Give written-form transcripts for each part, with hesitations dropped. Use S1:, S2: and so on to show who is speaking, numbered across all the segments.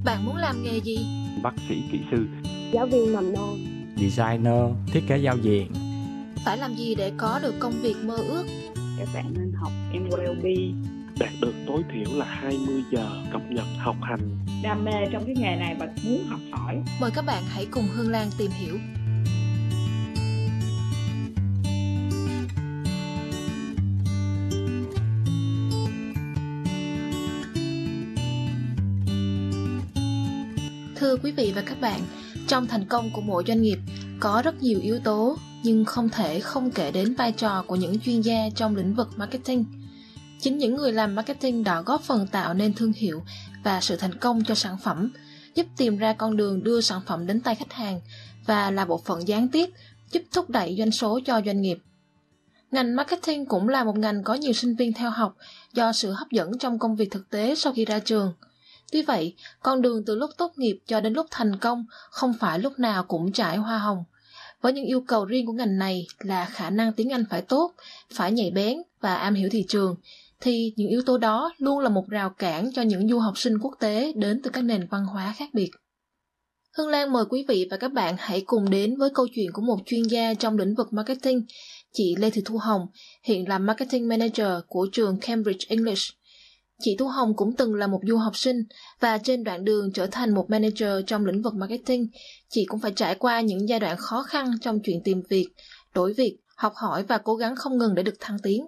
S1: Bạn muốn làm nghề gì?
S2: Bác sĩ, kỹ sư,
S3: giáo viên mầm non,
S4: designer, thiết kế giao diện.
S1: Phải làm gì để có được công việc mơ ước?
S3: các bạn nên học NLP,
S2: đạt được tối thiểu là 20 giờ cập nhật học hành.
S5: Đam mê trong cái nghề này và muốn học hỏi.
S1: Mời các bạn hãy cùng Hương Lan tìm hiểu. Thưa quý vị và các bạn, trong thành công của mỗi doanh nghiệp có rất nhiều yếu tố, nhưng không thể không kể đến vai trò của những chuyên gia trong lĩnh vực marketing. Chính những người làm marketing đã góp phần tạo nên thương hiệu và sự thành công cho sản phẩm, giúp tìm ra con đường đưa sản phẩm đến tay khách hàng và là bộ phận gián tiếp giúp thúc đẩy doanh số cho doanh nghiệp. Ngành marketing cũng là một ngành có nhiều sinh viên theo học do sự hấp dẫn trong công việc thực tế sau khi ra trường. Tuy vậy, con đường từ lúc tốt nghiệp cho đến lúc thành công không phải lúc nào cũng trải hoa hồng. Với những yêu cầu riêng của ngành này là khả năng tiếng Anh phải tốt, phải nhạy bén và am hiểu thị trường, thì những yếu tố đó luôn là một rào cản cho những du học sinh quốc tế đến từ các nền văn hóa khác biệt. Hương Lan mời quý vị và các bạn hãy cùng đến với câu chuyện của một chuyên gia trong lĩnh vực marketing, chị Lê Thị Thu Hồng, hiện là Marketing Manager của trường Cambridge English. Chị Thu Hồng cũng từng là một du học sinh và trên đoạn đường trở thành một manager trong lĩnh vực marketing, chị cũng phải trải qua những giai đoạn khó khăn trong chuyện tìm việc, đổi việc, học hỏi và cố gắng không ngừng để được thăng tiến.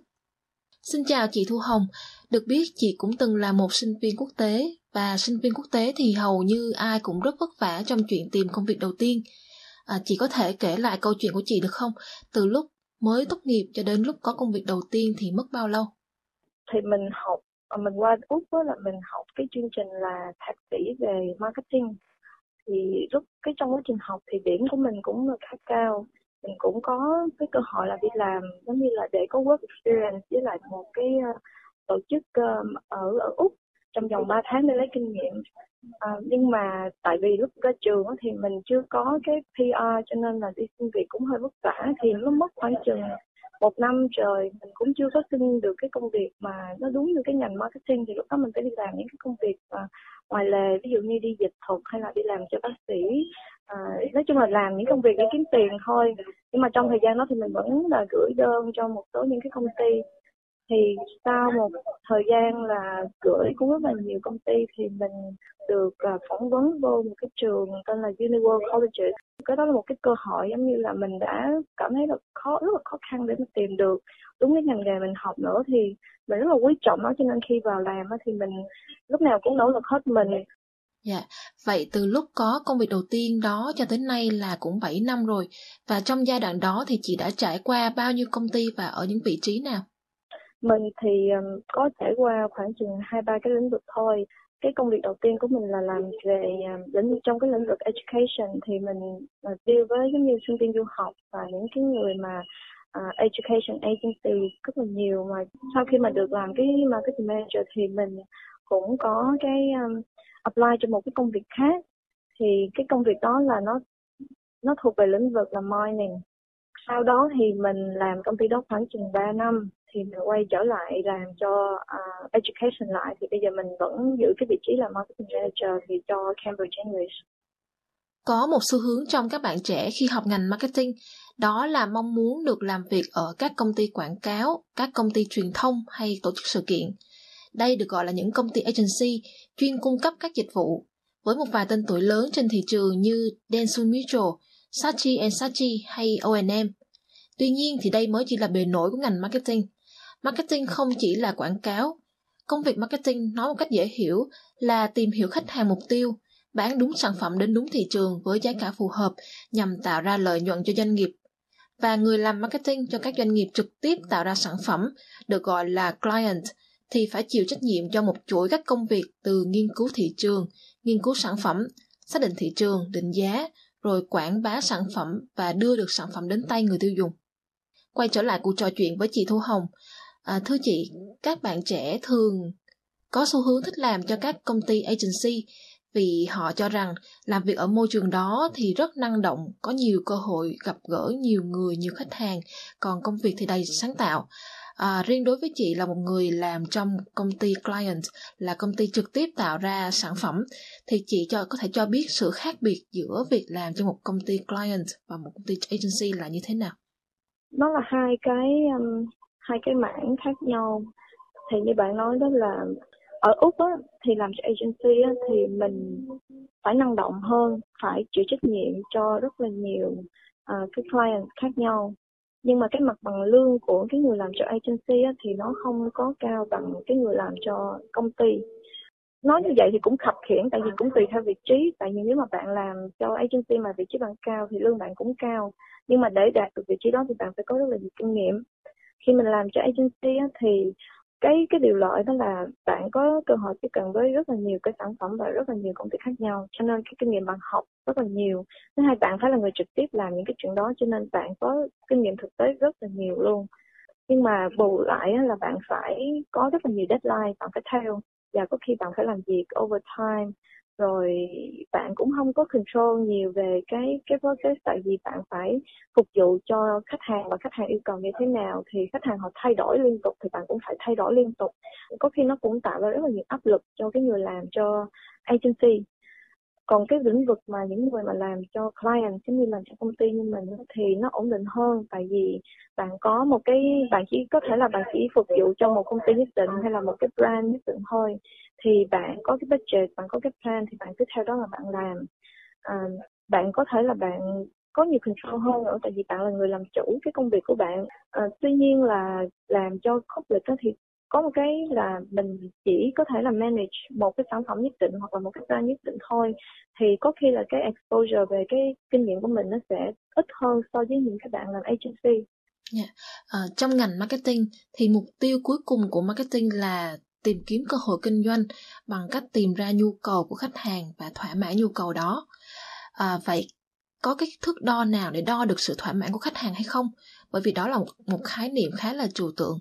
S1: Xin chào chị Thu Hồng, được biết chị cũng từng là một sinh viên quốc tế và sinh viên quốc tế thì hầu như ai cũng rất vất vả trong chuyện tìm công việc đầu tiên. Chị có thể kể lại câu chuyện của chị được không? Từ lúc mới tốt nghiệp cho đến lúc có công việc đầu tiên thì mất bao lâu?
S3: Thì mình qua Úc đó là mình học cái chương trình là thạc sĩ về marketing. Thì trong quá trình học thì điểm của mình cũng là khá cao. Mình cũng có cái cơ hội là đi làm giống như là để có work experience với lại một cái tổ chức ở Úc trong vòng 3 tháng để lấy kinh nghiệm. Nhưng mà tại vì lúc ra trường thì mình chưa có cái PR cho nên là đi xin việc cũng hơi vất vả, thì nó mất khoảng chừng 1 năm trời mình cũng chưa có xin được cái công việc mà nó đúng như cái ngành marketing. Thì lúc đó mình phải đi làm những cái công việc ngoài lề, ví dụ như đi dịch thuật hay là đi làm cho bác sĩ, nói chung là làm những công việc để kiếm tiền thôi. Nhưng mà trong thời gian đó thì mình vẫn là gửi đơn cho một số những cái công ty. Thì sau một thời gian là gửi cũng rất là nhiều công ty thì mình được phỏng vấn vô một cái trường tên là Uniworld Colleges. Cái đó là một cái cơ hội giống như là mình đã cảm thấy là rất là khó khăn để mình tìm được đúng cái ngành nghề mình học nữa, thì mình rất là quý trọng nó, cho nên khi vào làm thì mình lúc nào cũng nỗ lực hết mình.
S1: Dạ, vậy từ lúc có công việc đầu tiên đó cho tới nay là cũng 7 năm rồi, và trong giai đoạn đó thì chị đã trải qua bao nhiêu công ty và ở những vị trí nào?
S3: Mình thì có trải qua khoảng chừng 2-3 cái lĩnh vực thôi. Cái công việc đầu tiên của mình là làm về trong cái lĩnh vực education, thì mình deal với giống như sinh viên du học và những cái người mà education agency rất là nhiều. Mà sau khi mà được làm cái marketing manager thì mình cũng có cái apply cho một cái công việc khác. Thì cái công việc đó là nó thuộc về lĩnh vực là mining. Sau đó thì mình làm công ty đó khoảng chừng 3 năm thì mình quay trở lại làm cho education lại. Thì bây giờ mình vẫn giữ cái vị trí là marketing manager thì cho Cambridge English.
S1: Có một xu hướng trong các bạn trẻ khi học ngành marketing, đó là mong muốn được làm việc ở các công ty quảng cáo, các công ty truyền thông hay tổ chức sự kiện. Đây được gọi là những công ty agency chuyên cung cấp các dịch vụ, với một vài tên tuổi lớn trên thị trường như Dentsu Mutual, Saatchi & Saatchi hay O&M. Tuy nhiên thì đây mới chỉ là bề nổi của ngành marketing. Marketing không chỉ là quảng cáo. Công việc marketing nói một cách dễ hiểu là tìm hiểu khách hàng mục tiêu, bán đúng sản phẩm đến đúng thị trường với giá cả phù hợp nhằm tạo ra lợi nhuận cho doanh nghiệp. Và người làm marketing cho các doanh nghiệp trực tiếp tạo ra sản phẩm, được gọi là client, thì phải chịu trách nhiệm cho một chuỗi các công việc từ nghiên cứu thị trường, nghiên cứu sản phẩm, xác định thị trường, định giá, rồi quảng bá sản phẩm và đưa được sản phẩm đến tay người tiêu dùng. Quay trở lại cuộc trò chuyện với chị Thu Hồng. Thưa chị, các bạn trẻ thường có xu hướng thích làm cho các công ty agency vì họ cho rằng làm việc ở môi trường đó thì rất năng động, có nhiều cơ hội gặp gỡ nhiều người, nhiều khách hàng, còn công việc thì đầy sáng tạo. Riêng đối với chị là một người làm trong công ty client, là công ty trực tiếp tạo ra sản phẩm, thì chị có thể cho biết sự khác biệt giữa việc làm cho một công ty client và một công ty agency là như thế nào?
S3: Nó là hai cái mảng khác nhau. Thì như bạn nói đó là ở Úc á, thì làm cho agency á, thì mình phải năng động hơn, phải chịu trách nhiệm cho rất là nhiều cái client khác nhau. Nhưng mà cái mặt bằng lương của cái người làm cho agency á, thì nó không có cao bằng cái người làm cho công ty. Nói như vậy thì cũng khập khiễng, tại vì cũng tùy theo vị trí. Tại vì nếu mà bạn làm cho agency mà vị trí bạn cao thì lương bạn cũng cao. Nhưng mà để đạt được vị trí đó thì bạn phải có rất là nhiều kinh nghiệm. Khi mình làm cho agency á, thì cái điều lợi đó là bạn có cơ hội tiếp cận với rất là nhiều cái sản phẩm và rất là nhiều công ty khác nhau, cho nên cái kinh nghiệm bạn học rất là nhiều. Thứ hai, bạn phải là người trực tiếp làm những cái chuyện đó, cho nên bạn có kinh nghiệm thực tế rất là nhiều luôn. Nhưng mà bù lại là bạn phải có rất là nhiều deadline bạn phải theo, và có khi bạn phải làm việc overtime, rồi bạn cũng không có control nhiều về cái process, tại vì bạn phải phục vụ cho khách hàng và khách hàng yêu cầu như thế nào thì khách hàng họ thay đổi liên tục thì bạn cũng phải thay đổi liên tục. Có khi nó cũng tạo ra rất là nhiều áp lực cho cái người làm cho agency. Còn cái lĩnh vực mà những người mà làm cho client, giống như làm cho công ty như mình thì nó ổn định hơn, tại vì bạn có một cái, bạn chỉ có thể là bạn chỉ phục vụ cho một công ty nhất định hay là một cái brand nhất định thôi, thì bạn có cái budget, bạn có cái plan thì bạn cứ theo đó mà bạn làm. Bạn có thể là bạn có nhiều control hơn nữa, tại vì bạn là người làm chủ cái công việc của bạn. Tuy nhiên là làm cho public thì có một cái là mình chỉ có thể là manage một cái sản phẩm nhất định hoặc là một cái brand nhất định thôi, thì có khi là cái exposure về cái kinh nghiệm của mình nó sẽ ít hơn so với những các bạn làm agency.
S1: Trong ngành marketing thì mục tiêu cuối cùng của marketing là tìm kiếm cơ hội kinh doanh bằng cách tìm ra nhu cầu của khách hàng và thỏa mãn nhu cầu đó. Vậy có cái thước đo nào để đo được sự thỏa mãn của khách hàng hay không? Bởi vì đó là một khái niệm khá là trừu tượng.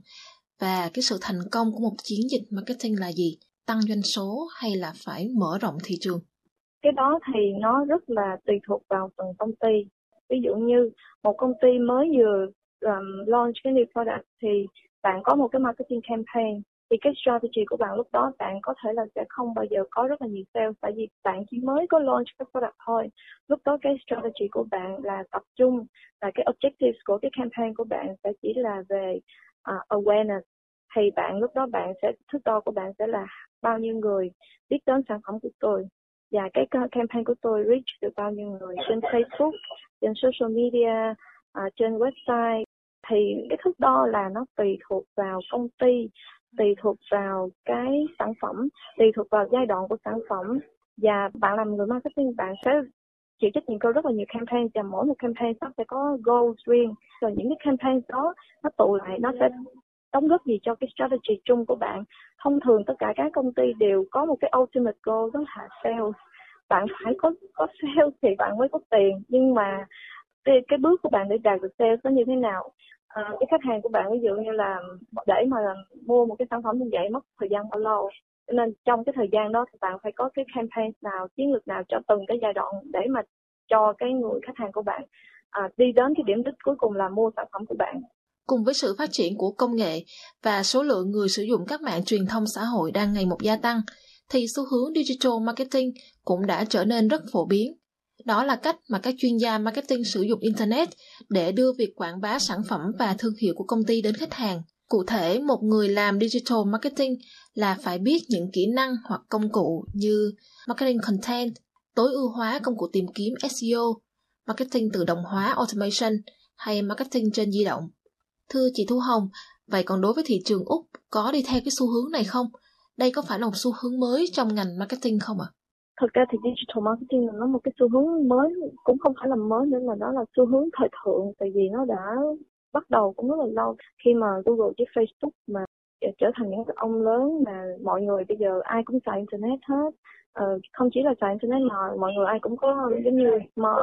S1: Và cái sự thành công của một chiến dịch marketing là gì? Tăng doanh số hay là phải mở rộng thị trường?
S3: Cái đó thì nó rất là tùy thuộc vào từng công ty. Ví dụ như một công ty mới vừa launch cái new product thì bạn có một cái marketing campaign, thì cái strategy của bạn lúc đó bạn có thể là sẽ không bao giờ có rất là nhiều sales, tại vì bạn chỉ mới có launch cái product thôi. Lúc đó cái strategy của bạn là tập trung, là cái objectives của cái campaign của bạn sẽ chỉ là về awareness. Thì bạn lúc đó bạn sẽ, thước đo của bạn sẽ là bao nhiêu người biết đến sản phẩm của tôi, và cái campaign của tôi reach được bao nhiêu người trên Facebook, trên social media, trên website. Thì cái thước đo là nó tùy thuộc vào công ty, tùy thuộc vào cái sản phẩm, tùy thuộc vào giai đoạn của sản phẩm. Và bạn làm người marketing, bạn sẽ chịu trách nhiệm cho rất là nhiều campaign, và mỗi một campaign nó sẽ có goals riêng. Rồi những cái campaign đó nó tụ lại, nó sẽ đóng góp gì cho cái strategy chung của bạn. Thông thường tất cả các công ty đều có một cái ultimate goal, đó là sales. Bạn phải có sales thì bạn mới có tiền, nhưng mà cái bước của bạn để đạt được sales nó như thế nào? Cái khách hàng của bạn ví dụ như là để mà mua một cái sản phẩm như vậy mất thời gian bao lâu, cho nên trong cái thời gian đó thì bạn phải có cái campaign nào, chiến lược nào cho từng cái giai đoạn để mà cho cái người khách hàng của bạn đi đến cái điểm đích cuối cùng là mua sản phẩm của bạn.
S1: Cùng với sự phát triển của công nghệ và số lượng người sử dụng các mạng truyền thông xã hội đang ngày một gia tăng, thì xu hướng digital marketing cũng đã trở nên rất phổ biến. Đó là cách mà các chuyên gia marketing sử dụng Internet để đưa việc quảng bá sản phẩm và thương hiệu của công ty đến khách hàng. Cụ thể, một người làm digital marketing là phải biết những kỹ năng hoặc công cụ như marketing content, tối ưu hóa công cụ tìm kiếm SEO, marketing tự động hóa automation hay marketing trên di động. Thưa chị Thu Hồng, vậy còn đối với thị trường Úc có đi theo cái xu hướng này không? Đây có phải là một xu hướng mới trong ngành marketing không ạ?
S3: Thực ra thì digital marketing là nó một cái xu hướng mới, cũng không phải là mới nữa mà nó là xu hướng thời thượng, tại vì nó đã bắt đầu cũng rất là lâu. Khi mà Google với Facebook mà trở thành những ông lớn mà mọi người bây giờ ai cũng xài Internet hết. Không chỉ là xài Internet mà mọi người ai cũng có giống như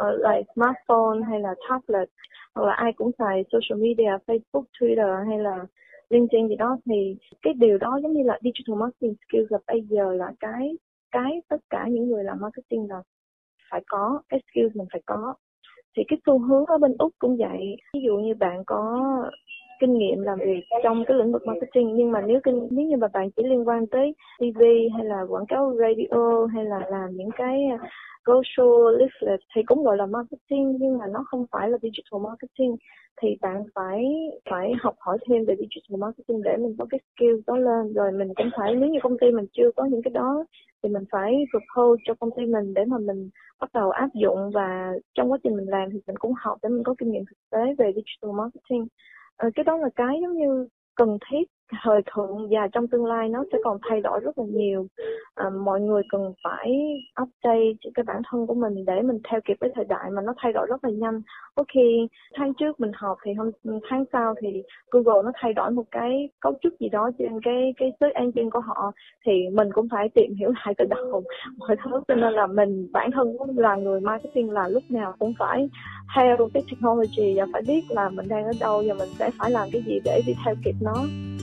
S3: smartphone hay là tablet, hoặc là ai cũng xài social media, Facebook, Twitter hay là LinkedIn gì đó, thì cái điều đó giống như là digital marketing skills là bây giờ là cái tất cả những người làm marketing là phải có, cái skills mình phải có. Thì cái xu hướng ở bên Úc cũng vậy. Ví dụ như bạn có kinh nghiệm làm việc trong cái lĩnh vực marketing. Nhưng mà nếu như mà bạn chỉ liên quan tới TV hay là quảng cáo radio hay là làm những cái brochure, leaflet thì cũng gọi là marketing, nhưng mà nó không phải là digital marketing. Thì bạn phải học hỏi thêm về digital marketing để mình có cái skill đó lên. Rồi mình cũng phải, nếu như công ty mình chưa có những cái đó thì mình phải propose cho công ty mình để mà mình bắt đầu áp dụng, và trong quá trình mình làm thì mình cũng học để mình có kinh nghiệm thực tế về digital marketing. Cái đó là cái giống như cần thiết thời thượng, và trong tương lai nó sẽ còn thay đổi rất là nhiều. Mọi người cần phải update cái bản thân của mình để mình theo kịp với thời đại mà nó thay đổi rất là nhanh. Có khi tháng trước mình học thì tháng sau thì Google nó thay đổi một cái cấu trúc gì đó trên cái search engine của họ, thì mình cũng phải tìm hiểu lại từ đầu mọi thứ. Cho nên là bản thân cũng là người marketing là lúc nào cũng phải theo cái technology và phải biết là mình đang ở đâu và mình sẽ phải làm cái gì để đi theo kịp nó.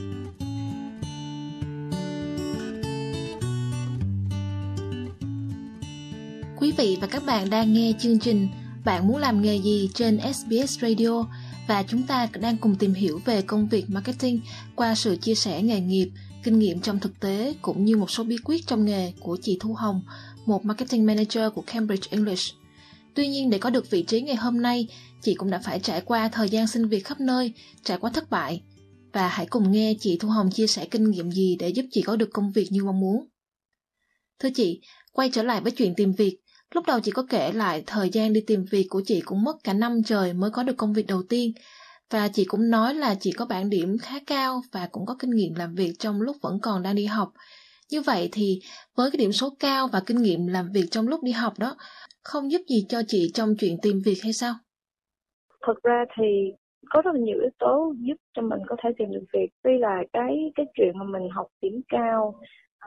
S1: Quý vị và các bạn đang nghe chương trình Bạn muốn làm nghề gì trên SBS Radio, và chúng ta đang cùng tìm hiểu về công việc marketing qua sự chia sẻ nghề nghiệp, kinh nghiệm trong thực tế cũng như một số bí quyết trong nghề của chị Thu Hồng, một marketing manager của Cambridge English. Tuy nhiên, để có được vị trí ngày hôm nay, chị cũng đã phải trải qua thời gian xin việc khắp nơi, trải qua thất bại. Và hãy cùng nghe chị Thu Hồng chia sẻ kinh nghiệm gì để giúp chị có được công việc như mong muốn. Thưa chị, quay trở lại với chuyện tìm việc, lúc đầu chị có kể lại thời gian đi tìm việc của chị cũng mất cả năm trời mới có được công việc đầu tiên. Và chị cũng nói là chị có bảng điểm khá cao và cũng có kinh nghiệm làm việc trong lúc vẫn còn đang đi học. Như vậy thì với cái điểm số cao và kinh nghiệm làm việc trong lúc đi học đó, không giúp gì cho chị trong chuyện tìm việc hay sao?
S3: Thật ra thì có rất là nhiều yếu tố giúp cho mình có thể tìm được việc. Tuy là cái chuyện mà mình học điểm cao,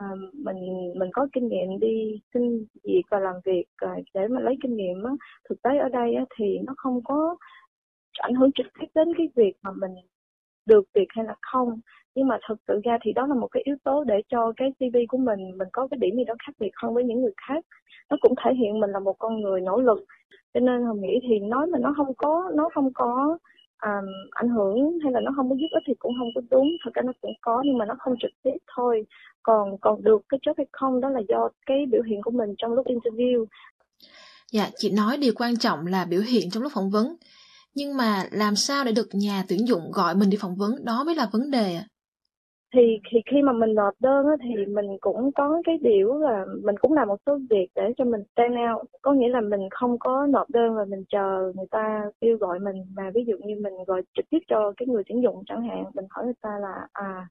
S3: mình có kinh nghiệm đi xin việc và làm việc để mà lấy kinh nghiệm á, thực tế ở đây á, thì nó không có ảnh hưởng trực tiếp đến cái việc mà mình được việc hay là không. Nhưng mà thực sự ra thì đó là một cái yếu tố để cho cái CV của mình có cái điểm gì đó khác biệt hơn với những người khác. Nó cũng thể hiện mình là một con người nỗ lực. Cho nên Hồng nghĩ thì nói mà nó không có ảnh hưởng hay là nó không có giúp ích thì cũng không có đúng. Thật ra nó cũng có, nhưng mà nó không trực tiếp thôi. Còn được cái job hay không đó là do cái biểu hiện của mình trong lúc interview.
S1: Dạ, chị nói điều quan trọng là biểu hiện trong lúc phỏng vấn. Nhưng mà làm sao để được nhà tuyển dụng gọi mình đi phỏng vấn, đó mới là vấn đề ạ.
S3: Thì khi mà mình nộp đơn á, thì mình cũng có cái điều là mình cũng làm một số việc để cho mình stand out. Có nghĩa là mình không có nộp đơn và mình chờ người ta kêu gọi mình, mà ví dụ như mình gọi trực tiếp cho cái người tuyển dụng chẳng hạn. Mình hỏi người ta là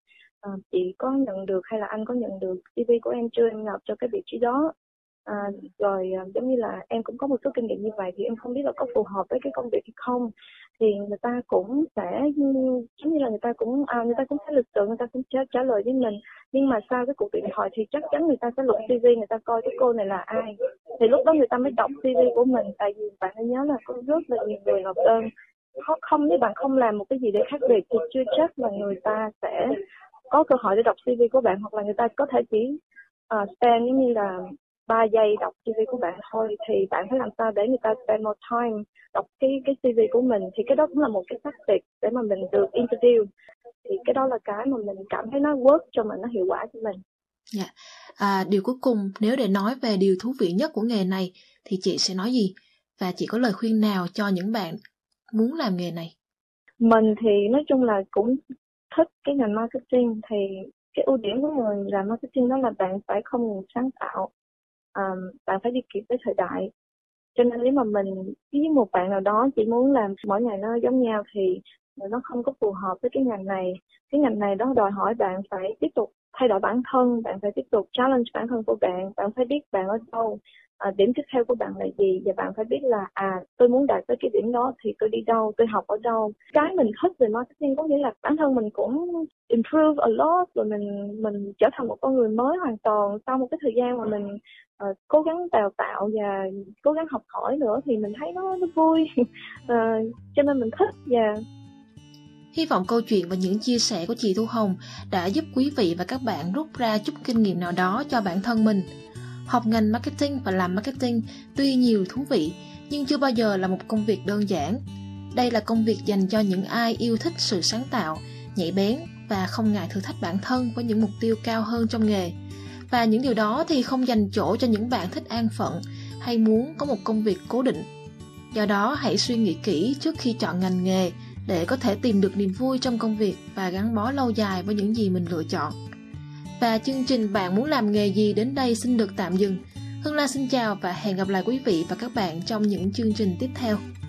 S3: chị có nhận được hay là anh có nhận được CV của em chưa, em nộp cho cái vị trí đó. Rồi giống như là em cũng có một số kinh nghiệm như vậy thì em không biết là có phù hợp với cái công việc hay không. Thì người ta cũng sẽ giống như là người ta cũng sẽ lịch sự, người ta cũng trả lời với mình. Nhưng mà sau cái cuộc điện thoại thì chắc chắn người ta sẽ lục CV, người ta coi cái cô này là ai. Thì lúc đó người ta mới đọc CV của mình. Tại vì bạn hãy nhớ là có rất là nhiều người nộp đơn. Không, nếu bạn không làm một cái gì để khác biệt thì chưa chắc là người ta sẽ có cơ hội để đọc CV của bạn, hoặc là người ta có thể chỉ spend giống như là 3 giây đọc CV của bạn thôi. Thì bạn phải làm sao để người ta spend more time đọc cái CV của mình. Thì cái đó cũng là một cái tactic để mà mình được interview. Thì cái đó là cái mà mình cảm thấy nó work cho mình, nó hiệu quả cho mình.
S1: Dạ. Điều cuối cùng, nếu để nói về điều thú vị nhất của nghề này thì chị sẽ nói gì? Và chị có lời khuyên nào cho những bạn muốn làm nghề này?
S3: Mình thì nói chung là cũng thích cái ngành marketing. Thì cái ưu điểm của người làm marketing đó là bạn phải không ngừng sáng tạo. Bạn phải đi kịp với thời đại. Cho nên nếu mà mình với một bạn nào đó chỉ muốn làm mỗi ngày nó giống nhau thì nó không có phù hợp với cái ngành này. Cái ngành này đó đòi hỏi bạn phải tiếp tục thay đổi bản thân, bạn phải tiếp tục challenge bản thân của bạn, bạn phải biết bạn ở đâu, điểm tiếp theo của bạn là gì, và bạn phải biết là tôi muốn đạt tới cái điểm đó thì tôi đi đâu, tôi học ở đâu. Cái mình thích về marketing có nghĩa là bản thân mình cũng improve a lot, rồi mình trở thành một con người mới hoàn toàn sau một cái thời gian mà mình cố gắng đào tạo và cố gắng học hỏi nữa, thì mình thấy nó vui. Cho nên mình thích. Và
S1: hy vọng câu chuyện và những chia sẻ của chị Thu Hồng đã giúp quý vị và các bạn rút ra chút kinh nghiệm nào đó cho bản thân mình. Học ngành marketing và làm marketing tuy nhiều thú vị nhưng chưa bao giờ là một công việc đơn giản. Đây là công việc dành cho những ai yêu thích sự sáng tạo, nhạy bén và không ngại thử thách bản thân với những mục tiêu cao hơn trong nghề. Và những điều đó thì không dành chỗ cho những bạn thích an phận hay muốn có một công việc cố định. Do đó, hãy suy nghĩ kỹ trước khi chọn ngành nghề để có thể tìm được niềm vui trong công việc và gắn bó lâu dài với những gì mình lựa chọn. Và chương trình Bạn muốn làm nghề gì đến đây xin được tạm dừng. Hương Lan xin chào và hẹn gặp lại quý vị và các bạn trong những chương trình tiếp theo.